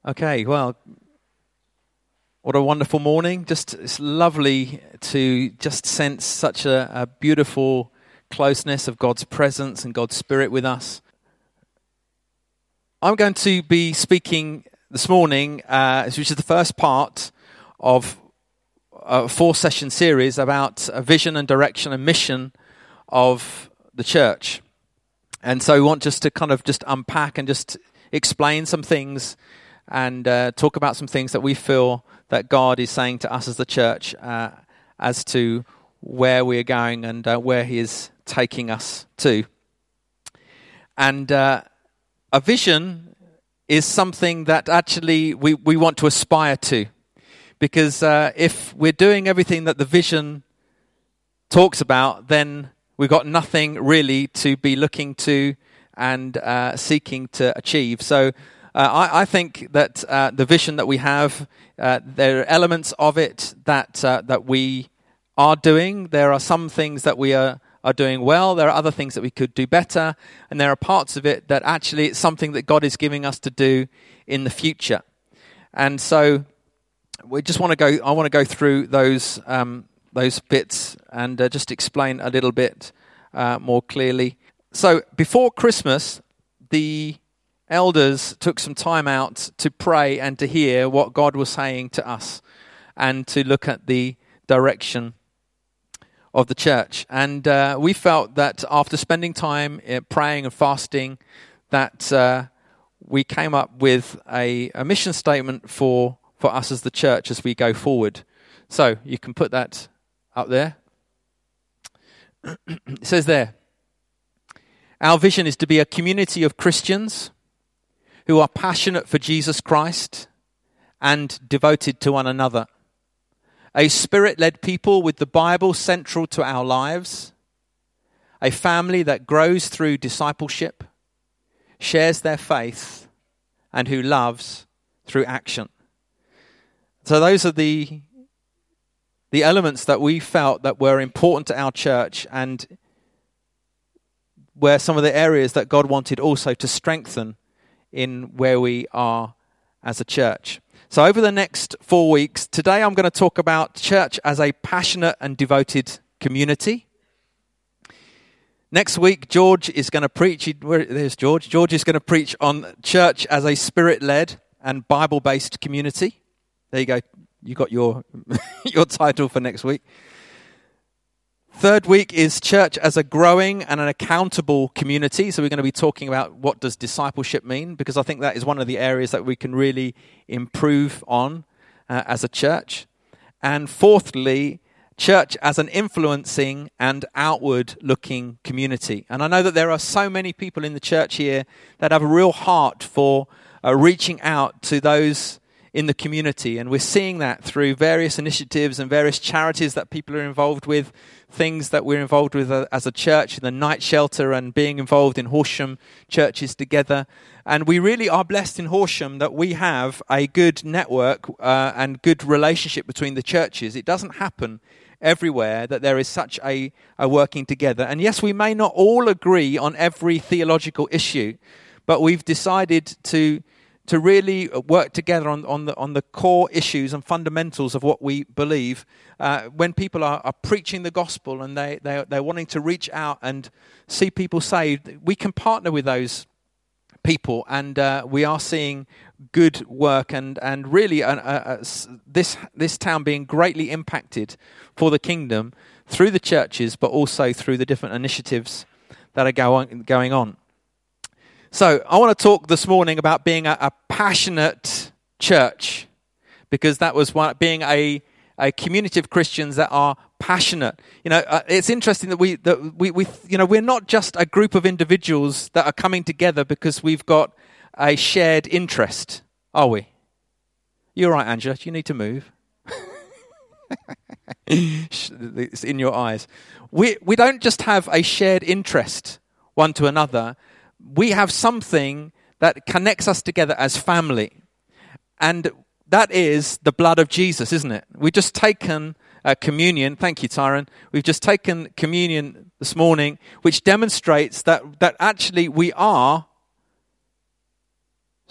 Okay, well, what a wonderful morning. It's lovely to just sense such a beautiful closeness of God's presence and God's Spirit with us. I'm going to be speaking this morning, which is the first part of a 4-session series about a vision and direction and mission of the church. And so we want just to kind of just unpack and just explain some things and talk about some things that we feel that God is saying to us as the church as to where we're going and where He is taking us to. And a vision is something that actually we want to aspire to. Because if we're doing everything that the vision talks about, then we've got nothing really to be looking to and seeking to achieve. So I think that the vision that we have, there are elements of it that we are doing. There are some things that we are doing well. There are other things that we could do better. And there are parts of it that actually it's something that God is giving us to do in the future. And so we just want to go. I want to go through those bits and just explain a little bit more clearly. So before Christmas, the elders took some time out to pray and to hear what God was saying to us and to look at the direction of the church. And we felt that after spending time praying and fasting, that we came up with a mission statement for us as the church as we go forward. So you can put that up there. It says there, our vision is to be a community of Christians who are passionate for Jesus Christ and devoted to one another. A Spirit-led people with the Bible central to our lives. A family that grows through discipleship, shares their faith, and who loves through action. So those are the elements that we felt that were important to our church and were some of the areas that God wanted also to strengthen in where we are as a church. So over the next 4 weeks, today I'm going to talk about church as a passionate and devoted community. Next week, George is going to preach. There's George. George is going to preach on church as a Spirit-led and Bible-based community. There you go. You got your your title for next week. Third week is church as a growing and an accountable community. So we're going to be talking about what does discipleship mean, because I think that is one of the areas that we can really improve on as a church. And fourthly, church as an influencing and outward-looking community. And I know that there are so many people in the church here that have a real heart for reaching out to those in the community, and we're seeing that through various initiatives and various charities that people are involved with, things that we're involved with as a church, the night shelter and being involved in Horsham churches together. And we really are blessed in Horsham that we have a good network and good relationship between the churches. It doesn't happen everywhere that there is such a working together. And yes, we may not all agree on every theological issue, but we've decided to really work together on the core issues and fundamentals of what we believe. When people are preaching the gospel and they're wanting to reach out and see people saved, we can partner with those people, and we are seeing good work and really this town being greatly impacted for the kingdom through the churches, but also through the different initiatives that are going on. So I want to talk this morning about being a passionate church, because that was being a community of Christians that are passionate. You know, it's interesting that we we're not just a group of individuals that are coming together because we've got a shared interest, are we? You're right, Angela. Do you need to move? It's in your eyes. We don't just have a shared interest one to another. We have something that connects us together as family. And that is the blood of Jesus, isn't it? We've just taken communion. Thank you, Tyron. We've just taken communion this morning, which demonstrates that actually we are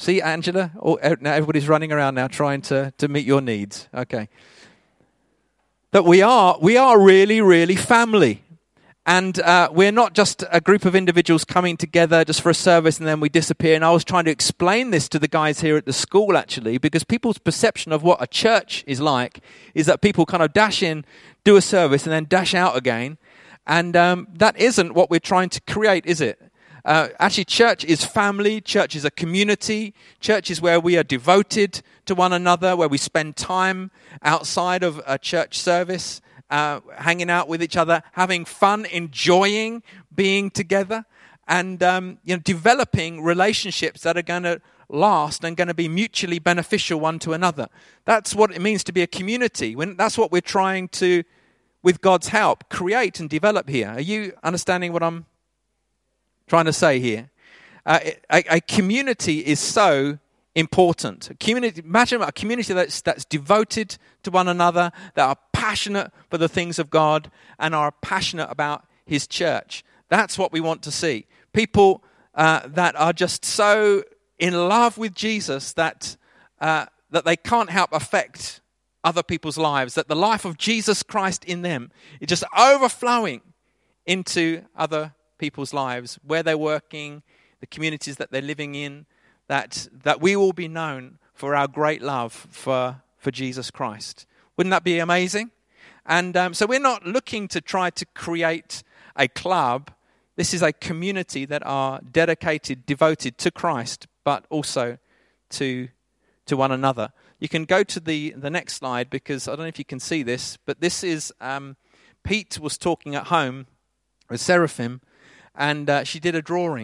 See, Angela? Now everybody's running around now trying to meet your needs. Okay. That we are really, really family. And we're not just a group of individuals coming together just for a service and then we disappear. And I was trying to explain this to the guys here at the school, actually, because people's perception of what a church is like is that people kind of dash in, do a service, and then dash out again. And that isn't what we're trying to create, is it? Actually, church is family. Church is a community. Church is where we are devoted to one another, where we spend time outside of a church service, hanging out with each other, having fun, enjoying being together, and developing relationships that are going to last and going to be mutually beneficial one to another. That's what it means to be a community. That's what we're trying to, with God's help, create and develop here. Are you understanding what I'm trying to say here? A community is so important. Imagine a community that's devoted to one another, that are passionate for the things of God and are passionate about His church. That's what we want to see. People that are just so in love with Jesus that they can't help affect other people's lives, that the life of Jesus Christ in them is just overflowing into other people's lives, where they're working, the communities that they're living in, that we will be known for our great love for Jesus Christ. Wouldn't that be amazing? And so we're not looking to try to create a club. This is a community that are dedicated, devoted to Christ, but also to one another. You can go to the next slide, because I don't know if you can see this, but this is Pete was talking at home with Seraphim, and she did a drawing.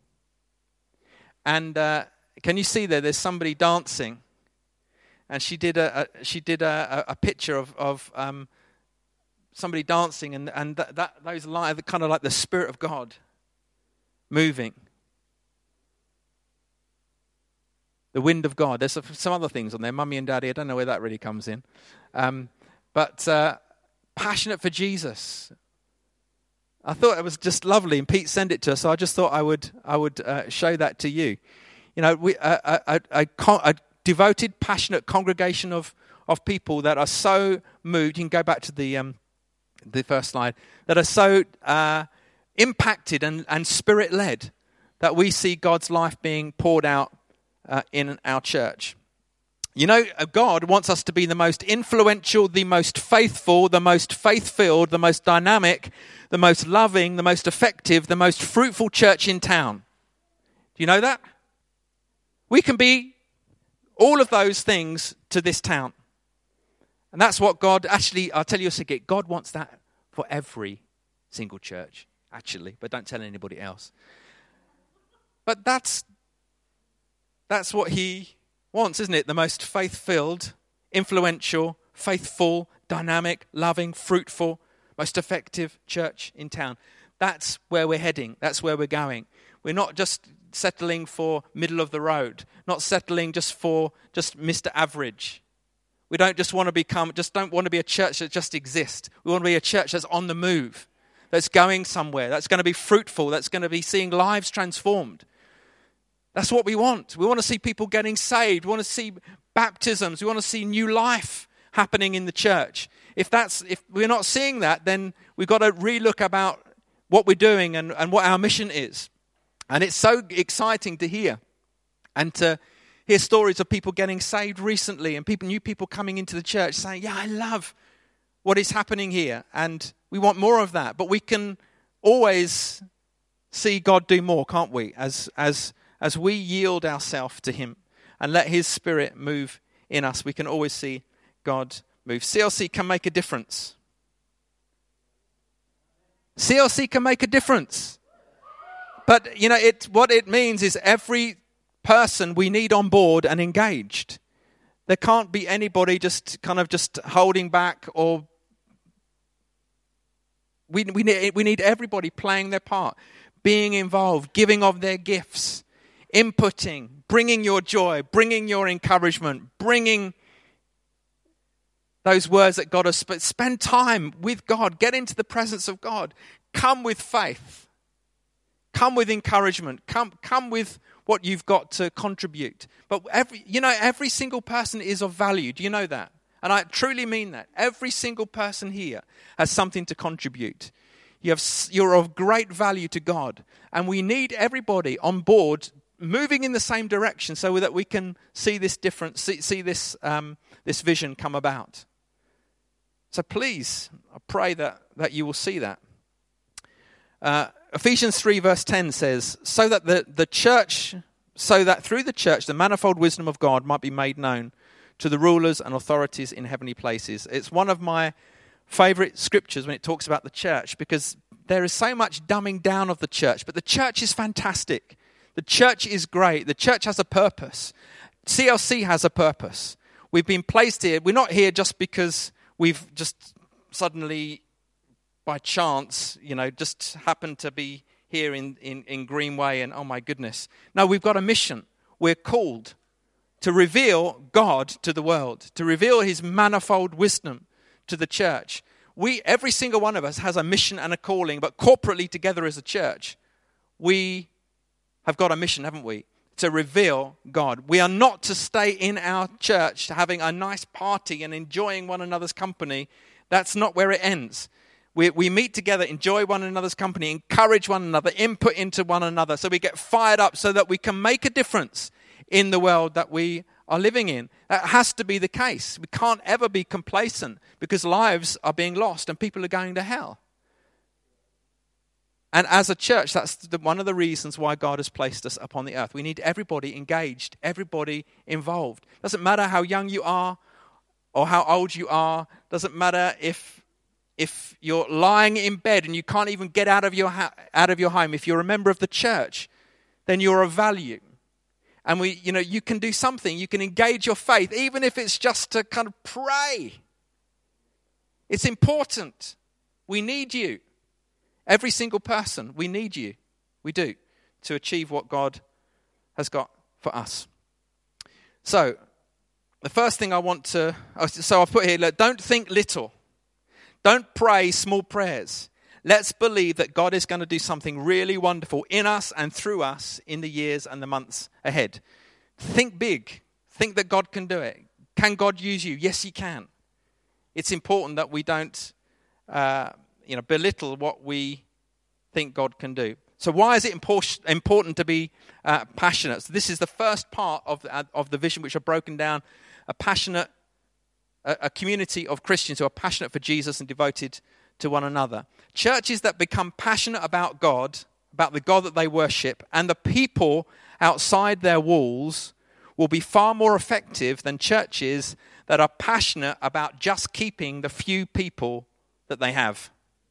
And can you see there? There's somebody dancing, and she did a picture of somebody dancing, and those light, kind of like the Spirit of God moving, the wind of God. There's some other things on there, Mummy and Daddy. I don't know where that really comes in, but passionate for Jesus. I thought it was just lovely, and Pete sent it to us, so I just thought I would show that to you. You know, a devoted, passionate congregation of people that are so moved. You can go back to the first slide. That are so impacted and spirit-led that we see God's life being poured out in our church. You know, God wants us to be the most influential, the most faithful, the most faith-filled, the most dynamic, the most loving, the most effective, the most fruitful church in town. Do you know that? We can be all of those things to this town. And that's what God, actually, I'll tell you a secret, God wants that for every single church, actually, but don't tell anybody else. But that's what He wants, isn't it? The most faith-filled, influential, faithful, dynamic, loving, fruitful, most effective church in town. That's where we're heading. That's where we're going. We're not just settling for middle of the road, not settling just for Mr. Average. We don't just want to be a church that just exists. We want to be a church that's on the move, that's going somewhere, that's going to be fruitful, that's going to be seeing lives transformed. That's what we want. We want to see people getting saved. We want to see baptisms. We want to see new life happening in the church. If we're not seeing that, then we've got to relook about what we're doing and what our mission is. And it's so exciting to hear and to hear stories of people getting saved recently and new people coming into the church saying, yeah, I love what is happening here. And we want more of that. But we can always see God do more, can't we? As we yield ourselves to Him and let His Spirit move in us, we can always see God move. CLC can make a difference. CLC can make a difference. But, you know, what it means is every person we need on board and engaged. There can't be anybody just holding back, or we need everybody playing their part, being involved, giving of their gifts, inputting, bringing your joy, bringing your encouragement, bringing those words that God has spoken. Spend time with God. Get into the presence of God. Come with faith. Come with encouragement. Come with what you've got to contribute. But every single person is of value. Do you know that? And I truly mean that. Every single person here has something to contribute. You're of great value to God. And we need everybody on board moving in the same direction so that we can see this difference, see this vision come about. So please, I pray that you will see that. Ephesians 3 verse 10 says, so that through the church the manifold wisdom of God might be made known to the rulers and authorities in heavenly places. It's one of my favorite scriptures when it talks about the church, because there is so much dumbing down of the church, but the church is fantastic. The church is great. The church has a purpose. CLC has a purpose. We've been placed here. We're not here just because we've just suddenly, by chance, just happened to be here in Greenway and, oh my goodness. No, we've got a mission. We're called to reveal God to the world, to reveal his manifold wisdom to the church. Every single one of us has a mission and a calling, but corporately together as a church, we have got a mission, haven't we? To reveal God. We are not to stay in our church having a nice party and enjoying one another's company. That's not where it ends. We meet together, enjoy one another's company, encourage one another, input into one another, so we get fired up so that we can make a difference in the world that we are living in. That has to be the case. We can't ever be complacent because lives are being lost and people are going to hell. And as a church, that's one of the reasons why God has placed us upon the earth. We need everybody engaged, everybody involved. Doesn't matter how young you are or how old you are. Doesn't matter if you're lying in bed and you can't even get out of your home. If you're a member of the church, then you're of value. And you can do something. You can engage your faith, even if it's just to kind of pray. It's important. We need you. Every single person, we need you. We do, to achieve what God has got for us. So, the first thing I want to... So I've put here, look, don't think little. Don't pray small prayers. Let's believe that God is going to do something really wonderful in us and through us in the years and the months ahead. Think big. Think that God can do it. Can God use you? Yes, he can. It's important that we don't belittle what we think God can do. So why is it important to be passionate? So this is the first part of the vision, which I've broken down. A community of Christians who are passionate for Jesus and devoted to one another. Churches that become passionate about God, about the God that they worship, and the people outside their walls will be far more effective than churches that are passionate about just keeping the few people that they have.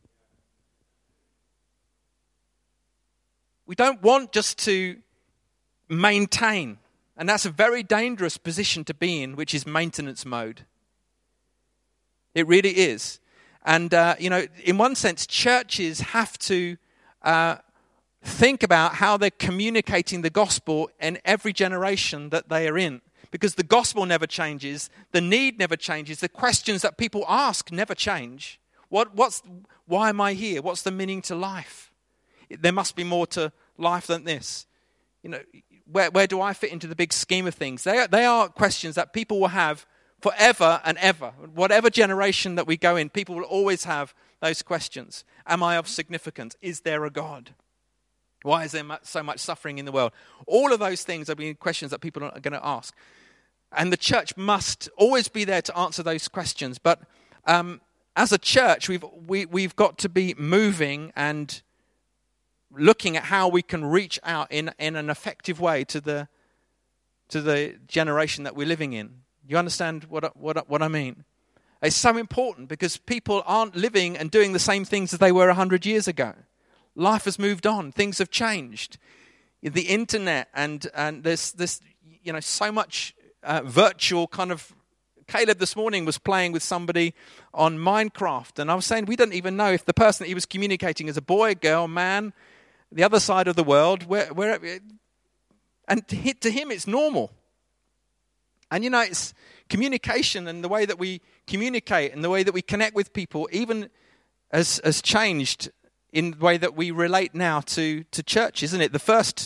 We don't want just to maintain, and that's a very dangerous position to be in, which is maintenance mode. It really is. And, in one sense, churches have to think about how they're communicating the gospel in every generation that they are in. Because the gospel never changes, the need never changes, the questions that people ask never change. Why am I here? What's the meaning to life? There must be more to life than this. Where do I fit into the big scheme of things? They are questions that people will have forever and ever. Whatever generation that we go in, people will always have those questions. Am I of significance? Is there a God? Why is there so much suffering in the world? All of those things are being questions that people are going to ask. And the church must always be there to answer those questions. But as a church, we've got to be moving and looking at how we can reach out in an effective way to the generation that we're living in. You understand what I mean? It's so important because people aren't living and doing the same things as they were 100 years ago. Life has moved on. Things have changed. The internet and there's this, so much virtual kind of... Caleb this morning was playing with somebody on Minecraft, and I was saying we don't even know if the person that he was communicating is a boy, girl, man, the other side of the world. And to him it's normal. And it's communication, and the way that we communicate and the way that we connect with people even has changed in the way that we relate now to church, isn't it? The first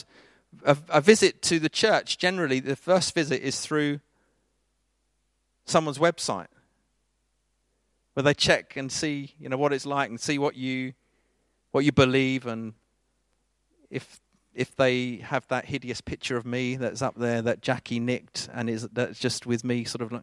a visit to the church, generally the first visit is through someone's website, where they check and see, what it's like and see what you believe, and if they have that hideous picture of me that's up there that Jackie nicked and that's just with me sort of like,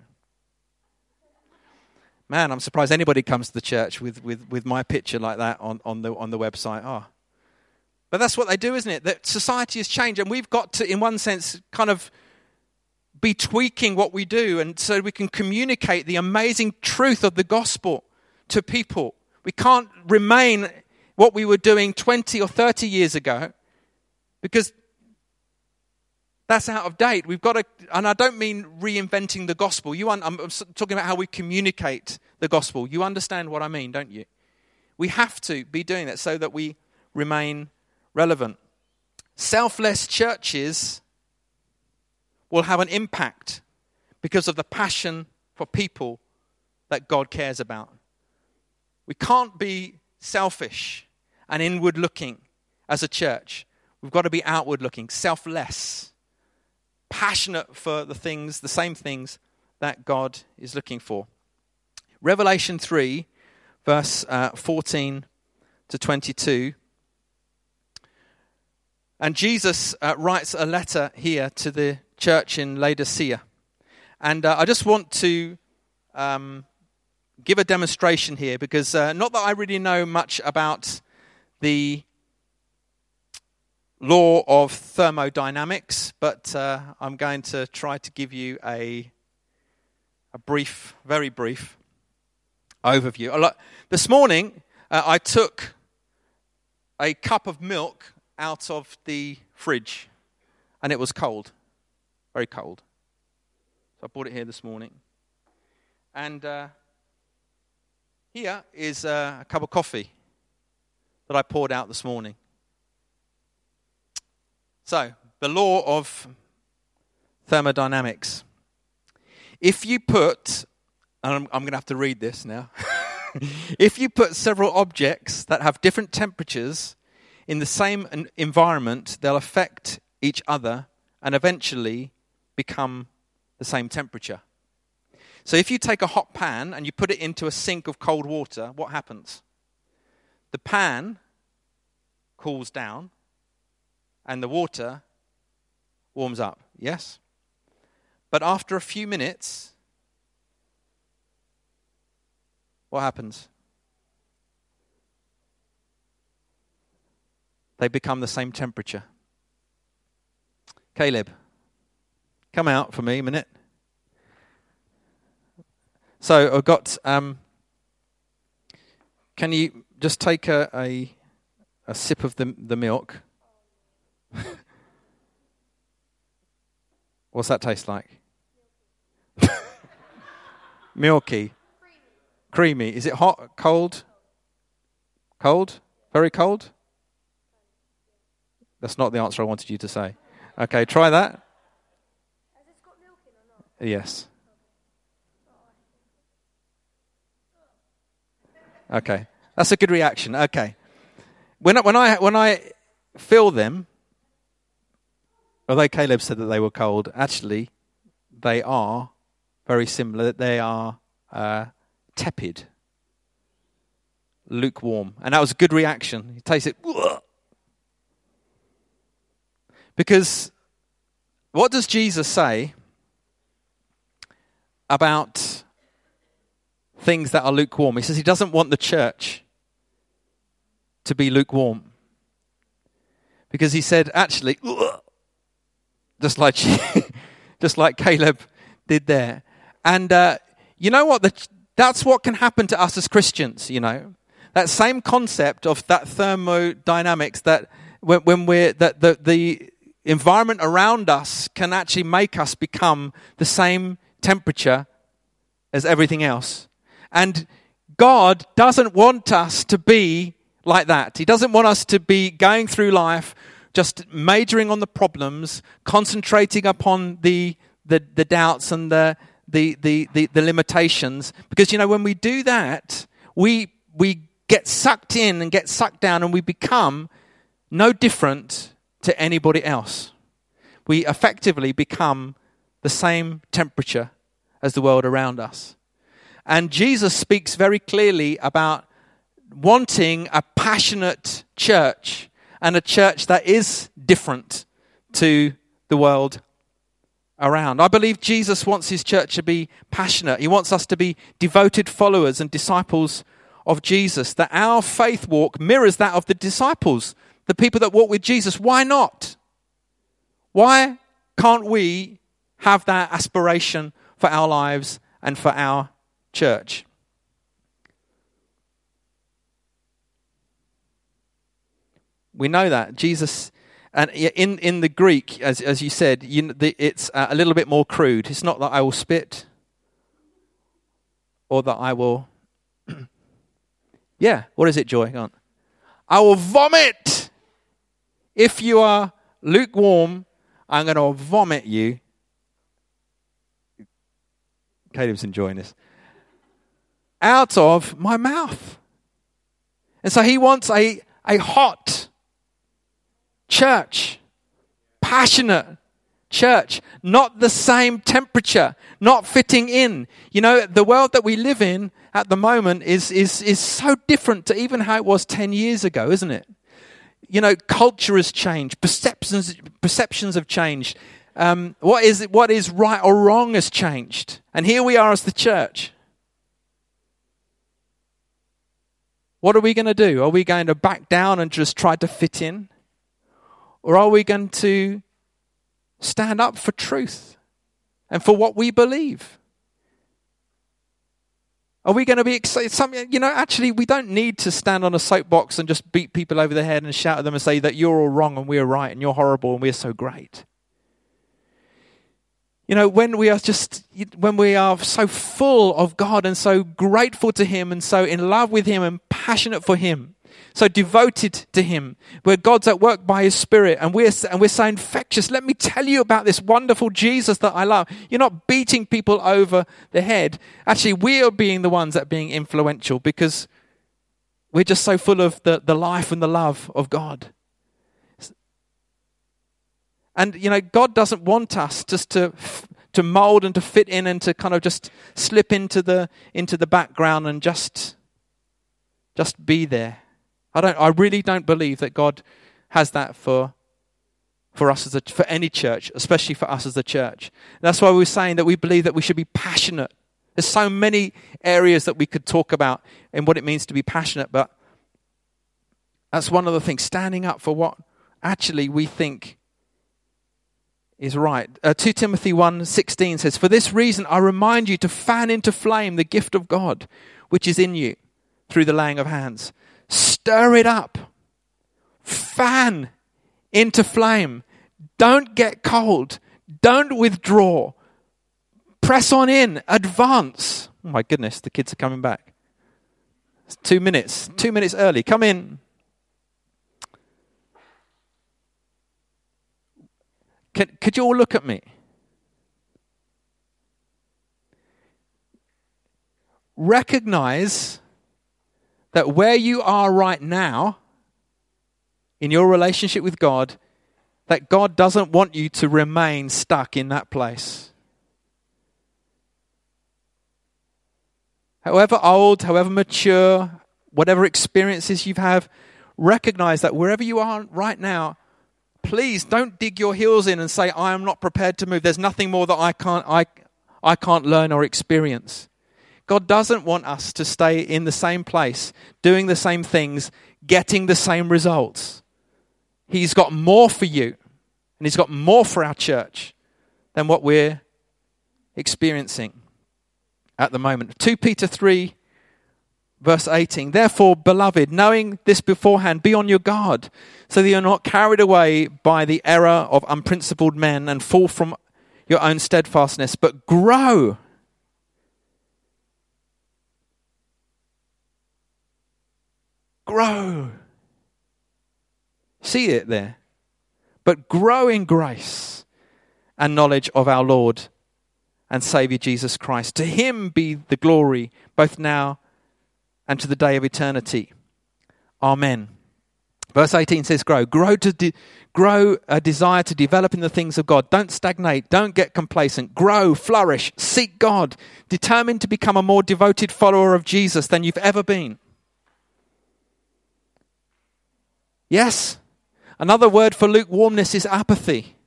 man, I'm surprised anybody comes to the church with my picture like that on the website. Oh. But that's what they do, isn't it? That society has changed, and we've got to, in one sense, kind of be tweaking what we do, and so we can communicate the amazing truth of the gospel to people. We can't remain what we were doing 20 or 30 years ago, because that's out of date. We've got to, and I don't mean reinventing the gospel. I'm talking about how we communicate the gospel. You understand what I mean, don't you? We have to be doing that so that we remain relevant. Selfless churches will have an impact because of the passion for people that God cares about. We can't be selfish and inward looking as a church. We've got to be outward looking, selfless, passionate for the same things that God is looking for. Revelation 3, verse 14 to 22. And Jesus writes a letter here to the church in Laodicea. And I just want to give a demonstration here, because not that I really know much about the law of thermodynamics, but I'm going to try to give you a brief, very brief overview. This morning, I took a cup of milk out of the fridge, and it was cold, very cold. So I brought it here this morning. And here is a cup of coffee that I poured out this morning. So, the law of thermodynamics. If you put, and I'm going to have to read this now. If you put several objects that have different temperatures in the same environment, they'll affect each other and eventually become the same temperature. So if you take a hot pan and you put it into a sink of cold water, what happens? The pan cools down and the water warms up, yes? But after a few minutes, what happens? They become the same temperature. Caleb, come out for me a minute. So I've got, can you just take a sip of the milk? What's that taste like? Milky. Creamy. Is it hot, cold? Cold? Very cold? That's not the answer I wanted you to say. Okay, try that. Has it got milk in or not? Yes. Okay, that's a good reaction. Okay, when I feel them, although Caleb said that they were cold, actually they are very similar. They are tepid, lukewarm, and that was a good reaction. You taste it, because what does Jesus say about things that are lukewarm? He says he doesn't want the church to be lukewarm. Because he said, actually, just like Caleb did there. And you know what? That's what can happen to us as Christians, you know. That same concept of that thermodynamics, that when we're, that the environment around us can actually make us become the same temperature as everything else. And God doesn't want us to be like that. He doesn't want us to be going through life just majoring on the problems, concentrating upon the doubts and the limitations. Because, you know, when we do that, we get sucked in and get sucked down, and we become no different to anybody else. we effectively become the same temperature as the world around us. And Jesus speaks very clearly about wanting a passionate church, and a church that is different to the world around. I believe Jesus wants his church to be passionate. He wants us to be devoted followers and disciples of Jesus, that our faith walk mirrors that of the disciples, the people that walk with Jesus. Why not? Why can't we have that aspiration for our lives and for our church? We know that Jesus, and in the Greek, as you said, it's a little bit more crude. It's not that I will spit or that I will... Yeah, what is it, Joy? Go on. I will vomit. If you are lukewarm, I'm going to vomit you. Caleb's enjoying this. Out of my mouth. And so he wants a hot church, passionate church, not the same temperature, not fitting in. You know, the world that we live in at the moment is so different to even how it was 10 years ago, isn't it? You know, culture has changed, perceptions have changed. What is right or wrong has changed. And here we are as the church. What are we going to do? Are we going to back down and just try to fit in? Or are we going to stand up for truth and for what we believe? Are we going to be excited? You know, actually, we don't need to stand on a soapbox and just beat people over the head and shout at them and say that you're all wrong and we're right and you're horrible and we're so great. You know, when we are so full of God and so grateful to him and so in love with him and passionate for him, so devoted to him, where God's at work by his Spirit, and we're so infectious. Let me tell you about this wonderful Jesus that I love. You're not beating people over the head. Actually, we are being the ones that are being influential because we're just so full of the life and the love of God. And, you know, God doesn't want us just to mold and to fit in and to kind of just slip into the background and just be there. I really don't believe that God has that for us for any church, especially for us as a church. And that's why we're saying that we believe that we should be passionate. There's so many areas that we could talk about in what it means to be passionate, but that's one of the things, standing up for what actually we think is right. 2 Timothy 1:16 says, "For this reason I remind you to fan into flame the gift of God, which is in you through the laying of hands." Stir it up. Fan into flame. Don't get cold. Don't withdraw. Press on in. Advance. Oh my goodness, the kids are coming back. It's 2 minutes. 2 minutes early. Come in. Could you all look at me? Recognize that where you are right now, in your relationship with God, that God doesn't want you to remain stuck in that place. However old, however mature, whatever experiences you have, recognize that wherever you are right now, please don't dig your heels in and say, I am not prepared to move. There's nothing more that I can't learn or experience. God doesn't want us to stay in the same place, doing the same things, getting the same results. He's got more for you, and he's got more for our church than what we're experiencing at the moment. 2 Peter 3, verse 18. "Therefore, beloved, knowing this beforehand, be on your guard, so that you're not carried away by the error of unprincipled men and fall from your own steadfastness, but grow." Grow. See it there. But grow in grace and knowledge of our Lord and Saviour Jesus Christ. To him be the glory both now and to the day of eternity. Amen. Verse 18 says grow. Grow a desire to develop in the things of God. Don't stagnate. Don't get complacent. Grow, flourish, seek God. Determined to become a more devoted follower of Jesus than you've ever been. Yes? Another word for lukewarmness is apathy.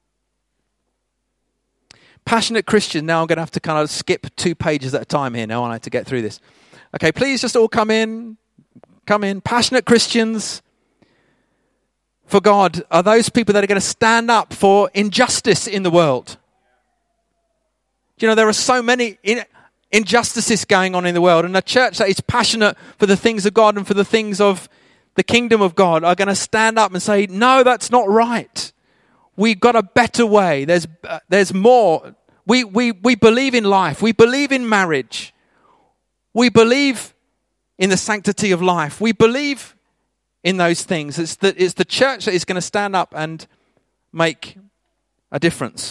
Passionate Christian. Now I'm going to have to kind of skip 2 pages at a time here now, aren't I, to get through this. Okay, please just all come in. Come in. Passionate Christians for God are those people that are going to stand up for injustice in the world. You know, there are so many injustices going on in the world, and a church that is passionate for the things of God and for the things of the kingdom of God are going to stand up and say, no, that's not right. We've got a better way. There's more. We believe in life. We believe in marriage. We believe in the sanctity of life. We believe in those things. It's the church that is going to stand up and make a difference.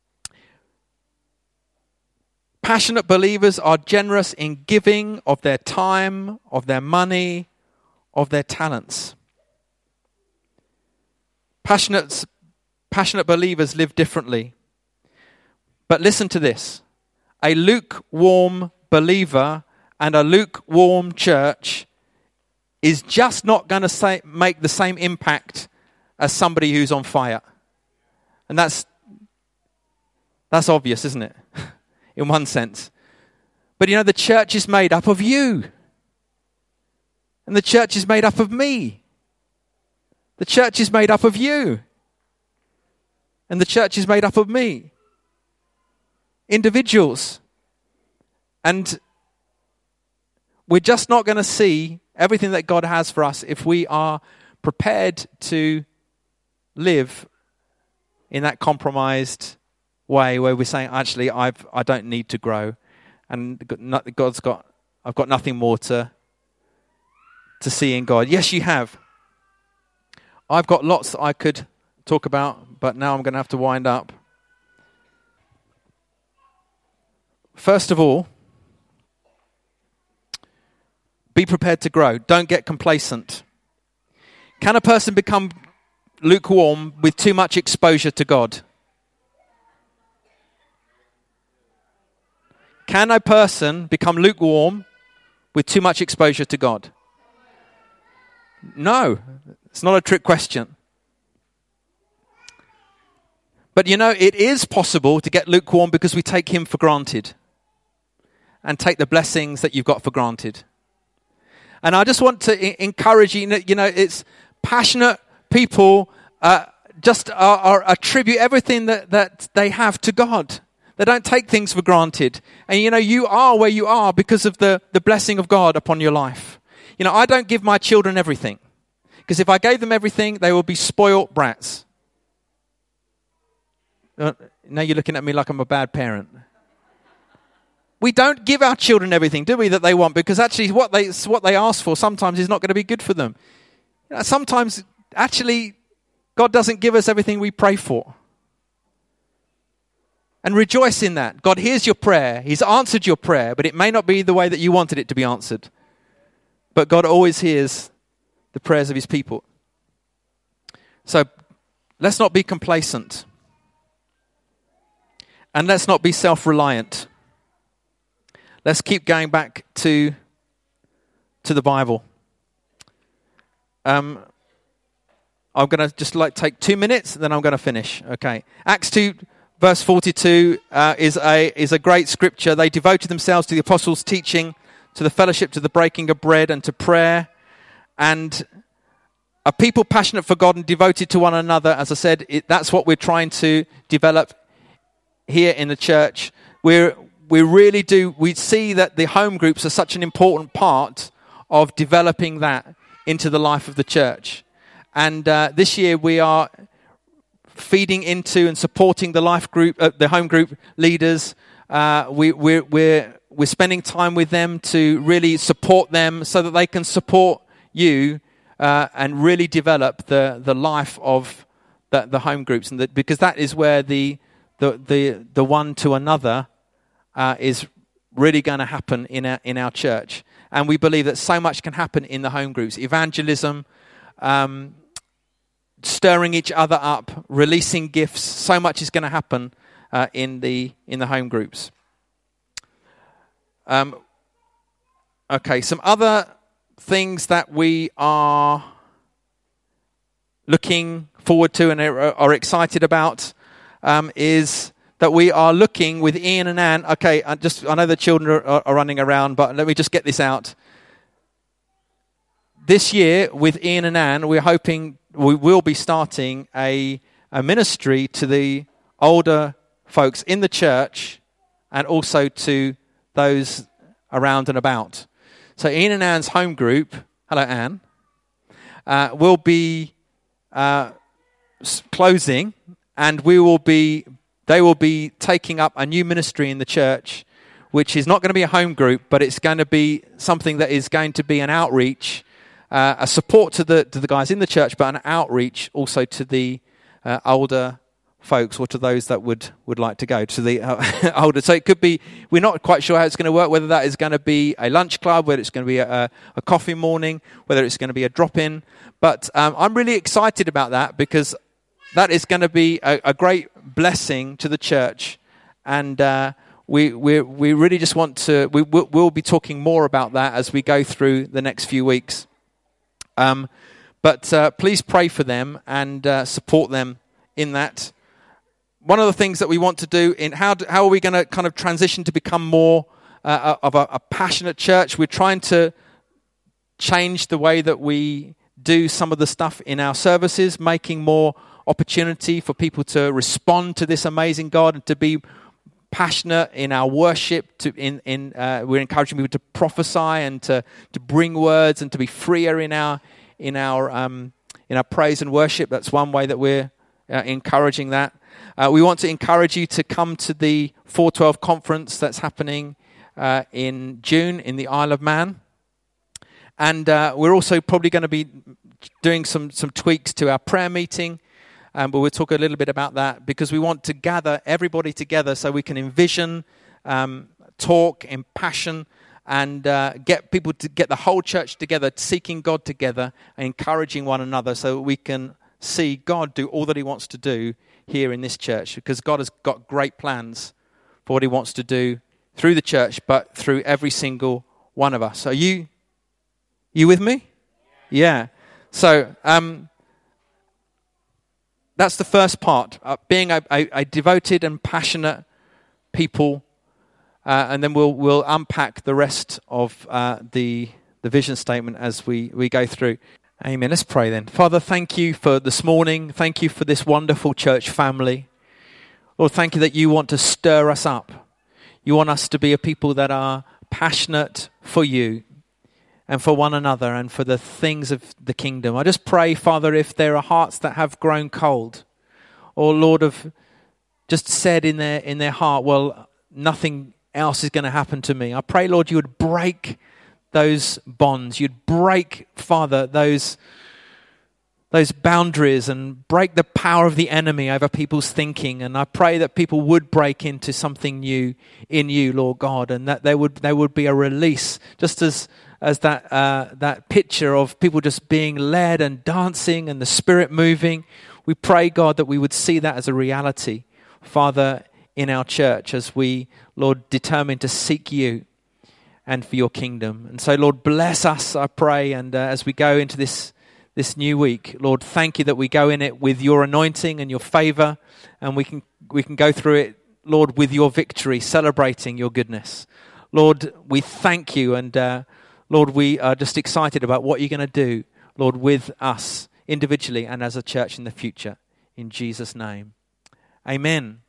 Passionate believers are generous in giving of their time, of their money, of their talents. Passionate believers live differently. But listen to this. A lukewarm believer and a lukewarm church is just not going to make the same impact as somebody who's on fire. And that's obvious, isn't it? In one sense. But you know, the church is made up of you. And the church is made up of me. The church is made up of you. And the church is made up of me. Individuals. And we're just not going to see everything that God has for us if we are prepared to live in that compromised way where we're saying, actually, I don't need to grow, and I've got nothing more to see in God. Yes, you have. I've got lots that I could talk about, but now I'm going to have to wind up. First of all, be prepared to grow. Don't get complacent. Can a person become lukewarm with too much exposure to God? Can a person become lukewarm with too much exposure to God? No, it's not a trick question. But you know, it is possible to get lukewarm because we take him for granted and take the blessings that you've got for granted. And I just want to encourage you, you know, it's passionate people just attribute everything that they have to God. They don't take things for granted. And you know, you are where you are because of the blessing of God upon your life. You know, I don't give my children everything. Because if I gave them everything, they would be spoiled brats. Now you're looking at me like I'm a bad parent. We don't give our children everything, do we, that they want? Because actually what they ask for sometimes is not going to be good for them. You know, sometimes, actually, God doesn't give us everything we pray for. And rejoice in that. God hears your prayer. He's answered your prayer, but it may not be the way that you wanted it to be answered. But God always hears the prayers of his people. So let's not be complacent. And let's not be self-reliant. Let's keep going back to the Bible. I'm going to just take 2 minutes, and then I'm going to finish. Okay. Acts 2, verse 42 is a great scripture. They devoted themselves to the apostles' teaching, to the fellowship, to the breaking of bread, and to prayer. And a people passionate for God and devoted to one another. As I said, that's what we're trying to develop here in the church. We see that the home groups are such an important part of developing that into the life of the church. And this year we are feeding into and supporting the life group, the home group leaders. We're spending time with them to really support them so that they can support you and really develop the life of the home groups, and because that is where the one to another is really going to happen in our church. And we believe that so much can happen in the home groups. Evangelism, stirring each other up, releasing gifts. So much is going to happen in the home groups. Okay, some other things that we are looking forward to and are excited about is that we are looking with Ian and Anne. Okay, I know the children are running around, but let me just get this out. This year, with Ian and Anne, we're hoping we will be starting a ministry to the older folks in the church and also to those around and about. So Ian and Anne's home group, hello Anne, will be closing, and they will be taking up a new ministry in the church, which is not going to be a home group, but it's going to be something that is going to be an outreach, a support to the guys in the church, but an outreach also to the older folks, or to those that would like to go to the older. So it could be, we're not quite sure how it's going to work, whether that is going to be a lunch club, whether it's going to be a coffee morning, whether it's going to be a drop-in. But I'm really excited about that, because that is going to be a great blessing to the church. And we really just want to, we'll be talking more about that as we go through the next few weeks. But please pray for them and support them in that. One of the things that we want to do in how are we going to kind of transition to become more of a passionate church? We're trying to change the way that we do some of the stuff in our services, making more opportunity for people to respond to this amazing God and to be passionate in our worship. We're encouraging people to prophesy and to bring words and to be freer in our praise and worship. That's one way that we're encouraging that. We want to encourage you to come to the 412 conference that's happening in June in the Isle of Man. And we're also probably going to be doing some tweaks to our prayer meeting. But we'll talk a little bit about that, because we want to gather everybody together so we can envision, talk in passion, and get people to get the whole church together, seeking God together and encouraging one another, so that we can see God do all that he wants to do here in this church, because God has got great plans for what he wants to do through the church, but through every single one of us. Are you with me? Yeah. So that's the first part, being a devoted and passionate people, and then we'll unpack the rest of the vision statement as we go through. Amen. Let's pray then. Father, thank you for this morning. Thank you for this wonderful church family. Lord, thank you that you want to stir us up. You want us to be a people that are passionate for you and for one another and for the things of the kingdom. I just pray, Father, if there are hearts that have grown cold, or Lord, have just said in their heart, well, nothing else is going to happen to me. I pray, Lord, you would break those bonds. You'd break, Father, those boundaries and break the power of the enemy over people's thinking. And I pray that people would break into something new in you, Lord God, and that there would be a release, just as that picture of people just being led and dancing and the Spirit moving. We pray, God, that we would see that as a reality, Father, in our church as we, Lord, determine to seek you and for your kingdom. And so, Lord, bless us, I pray, and as we go into this new week, Lord, thank you that we go in it with your anointing and your favor, and we can go through it, Lord, with your victory, celebrating your goodness. Lord, we thank you, and Lord, we are just excited about what you're going to do, Lord, with us individually and as a church in the future. In Jesus' name, amen.